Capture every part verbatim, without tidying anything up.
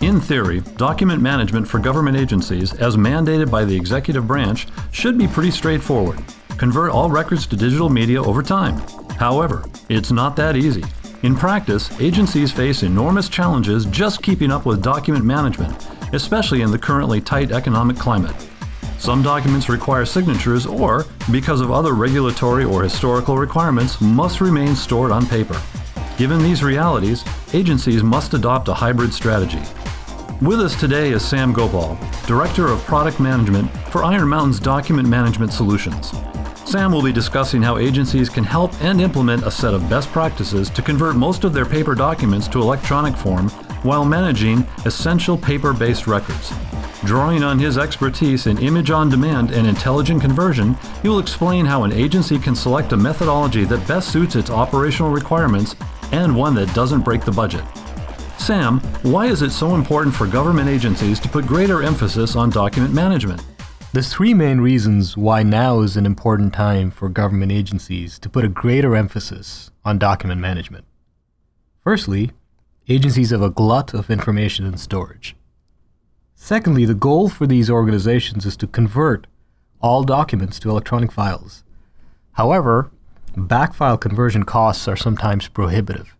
In theory, document management for government agencies, as mandated by the executive branch, should be pretty straightforward. Convert all records to digital media over time. However, it's not that easy. In practice, agencies face enormous challenges just keeping up with document management, especially in the currently tight economic climate. Some documents require signatures or, because of other regulatory or historical requirements, must remain stored on paper. Given these realities, agencies must adopt a hybrid strategy. With us today is Sam Gopal, Director of Product Management for Iron Mountain's Document Management Solutions. Sam will be discussing how agencies can help and implement a set of best practices to convert most of their paper documents to electronic form while managing essential paper-based records. Drawing on his expertise in image on demand and intelligent conversion, he will explain how an agency can select a methodology that best suits its operational requirements and one that doesn't break the budget. Sam, why is it so important for government agencies to put greater emphasis on document management? There's three main reasons why now is an important time for government agencies to put a greater emphasis on document management. Firstly, agencies have a glut of information and storage. Secondly, the goal for these organizations is to convert all documents to electronic files. However, backfile conversion costs are sometimes prohibitive.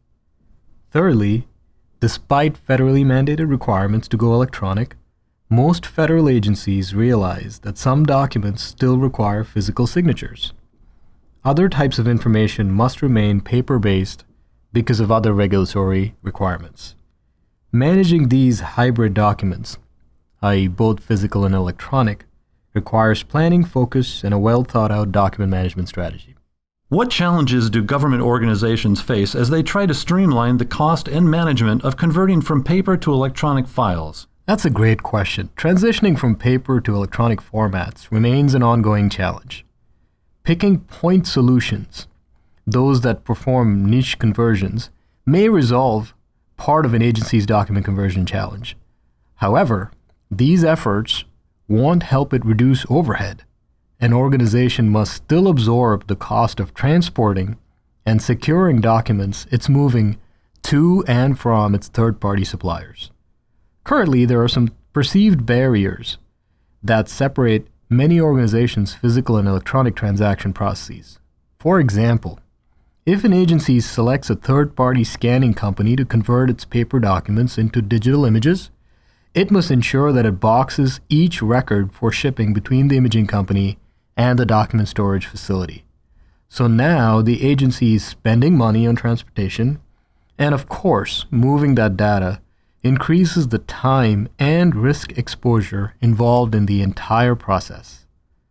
Thirdly, despite federally mandated requirements to go electronic, most federal agencies realize that some documents still require physical signatures. Other types of information must remain paper-based because of other regulatory requirements. Managing these hybrid documents, that is both physical and electronic, requires planning, focus, and a well-thought-out document management strategy. What challenges do government organizations face as they try to streamline the cost and management of converting from paper to electronic files? That's a great question. Transitioning from paper to electronic formats remains an ongoing challenge. Picking point solutions, those that perform niche conversions, may resolve part of an agency's document conversion challenge. However, these efforts won't help it reduce overhead. An organization must still absorb the cost of transporting and securing documents it's moving to and from its third-party suppliers. Currently, there are some perceived barriers that separate many organizations' physical and electronic transaction processes. For example, if an agency selects a third-party scanning company to convert its paper documents into digital images, it must ensure that it boxes each record for shipping between the imaging company and the document storage facility. So now the agency is spending money on transportation, and of course, moving that data increases the time and risk exposure involved in the entire process.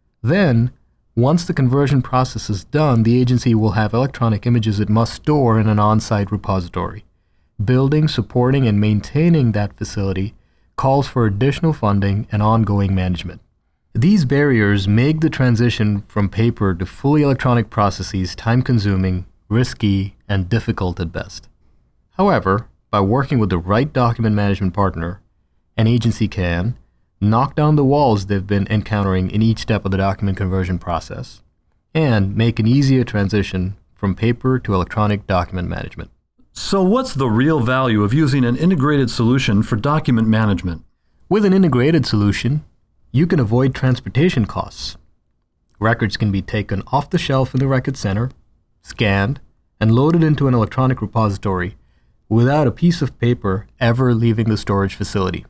Then, once the conversion process is done, the agency will have electronic images it must store in an on-site repository. Building, supporting, and maintaining that facility calls for additional funding and ongoing management. These barriers make the transition from paper to fully electronic processes time-consuming, risky, and difficult at best. However, by working with the right document management partner, an agency can knock down the walls they've been encountering in each step of the document conversion process and make an easier transition from paper to electronic document management. So what's the real value of using an integrated solution for document management? With an integrated solution, you can avoid transportation costs. Records can be taken off the shelf in the record center, scanned, and loaded into an electronic repository without a piece of paper ever leaving the storage facility.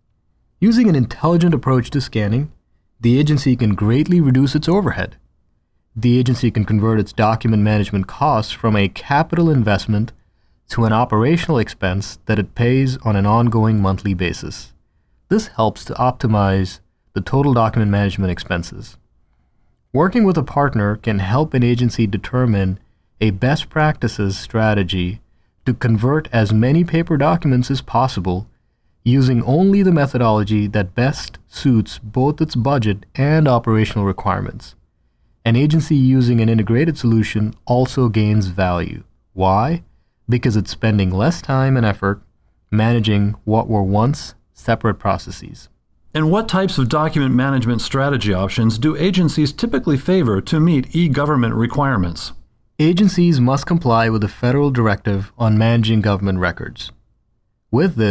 Using an intelligent approach to scanning, the agency can greatly reduce its overhead. The agency can convert its document management costs from a capital investment to an operational expense that it pays on an ongoing monthly basis. This helps to optimize the total document management expenses. Working with a partner can help an agency determine a best practices strategy to convert as many paper documents as possible using only the methodology that best suits both its budget and operational requirements. An agency using an integrated solution also gains value. Why? Because it's spending less time and effort managing what were once separate processes. And what types of document management strategy options do agencies typically favor to meet e-government requirements? Agencies must comply with the federal directive on managing government records. With this,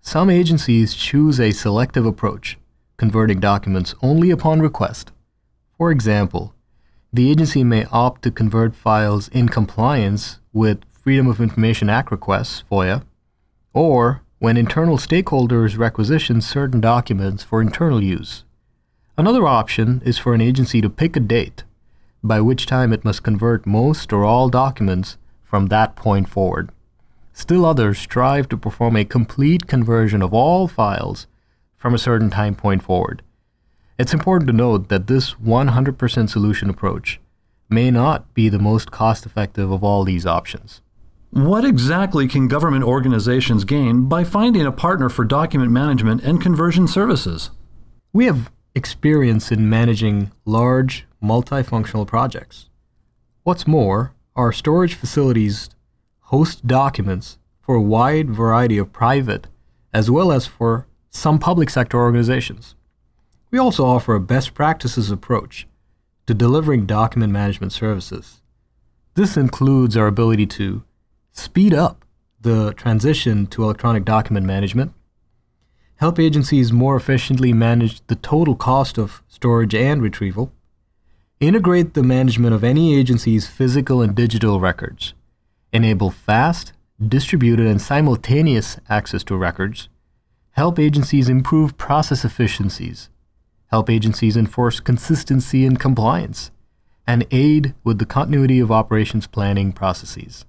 Some agencies choose a selective approach, converting documents only upon request. For example, the agency may opt to convert files in compliance with Freedom of Information Act requests, FOIA, or when internal stakeholders requisition certain documents for internal use. Another option is for an agency to pick a date, by which time it must convert most or all documents from that point forward. Still others strive to perform a complete conversion of all files from a certain time point forward. It's important to note that this one hundred percent solution approach may not be the most cost-effective of all these options. What exactly can government organizations gain by finding a partner for document management and conversion services? We have experience in managing large, multifunctional projects. What's more, our storage facilities host documents for a wide variety of private as well as for some public sector organizations. We also offer a best practices approach to delivering document management services. This includes our ability to speed up the transition to electronic document management, help agencies more efficiently manage the total cost of storage and retrieval, integrate the management of any agency's physical and digital records, enable fast, distributed, and simultaneous access to records, help agencies improve process efficiencies, help agencies enforce consistency and compliance, and aid with the continuity of operations planning processes.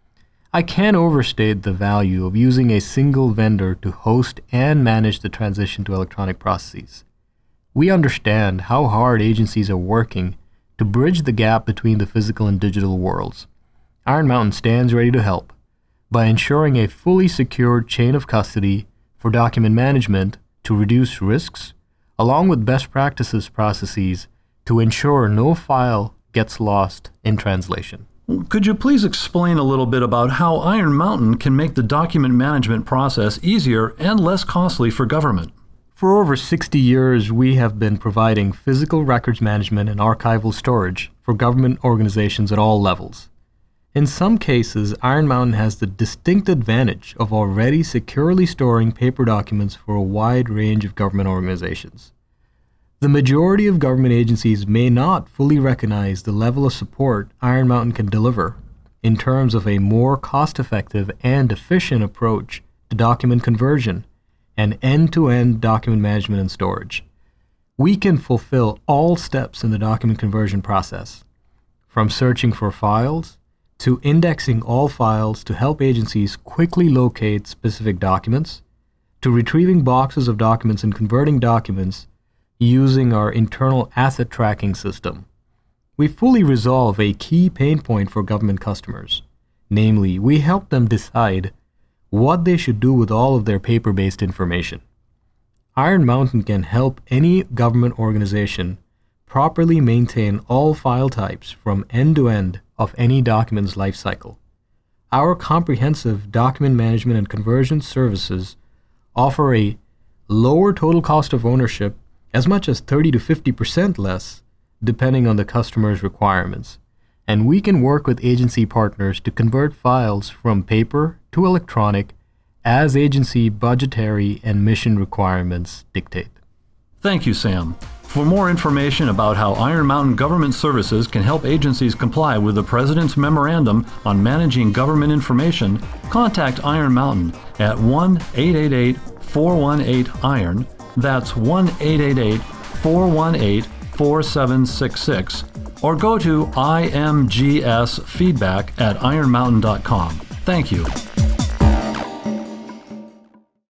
I can't overstate the value of using a single vendor to host and manage the transition to electronic processes. We understand how hard agencies are working to bridge the gap between the physical and digital worlds. Iron Mountain stands ready to help by ensuring a fully secured chain of custody for document management to reduce risks, along with best practices processes to ensure no file gets lost in translation. Could you please explain a little bit about how Iron Mountain can make the document management process easier and less costly for government? For over sixty years, we have been providing physical records management and archival storage for government organizations at all levels. In some cases, Iron Mountain has the distinct advantage of already securely storing paper documents for a wide range of government organizations. The majority of government agencies may not fully recognize the level of support Iron Mountain can deliver in terms of a more cost-effective and efficient approach to document conversion and end-to-end document management and storage. We can fulfill all steps in the document conversion process, from searching for files to indexing all files to help agencies quickly locate specific documents, to retrieving boxes of documents and converting documents using our internal asset tracking system. We fully resolve a key pain point for government customers. Namely, we help them decide what they should do with all of their paper-based information. Iron Mountain can help any government organization properly maintain all file types from end to end of any document's lifecycle. Our comprehensive document management and conversion services offer a lower total cost of ownership, as much as thirty to fifty percent less, depending on the customer's requirements. And we can work with agency partners to convert files from paper to electronic as agency budgetary and mission requirements dictate. Thank you, Sam. For more information about how Iron Mountain Government Services can help agencies comply with the President's Memorandum on Managing Government Information, contact Iron Mountain at one eight eight eight, four one eight, IRON. That's one eight eight eight, four one eight, four seven six six, or go to imgsfeedback at iron mountain dot com. Thank you.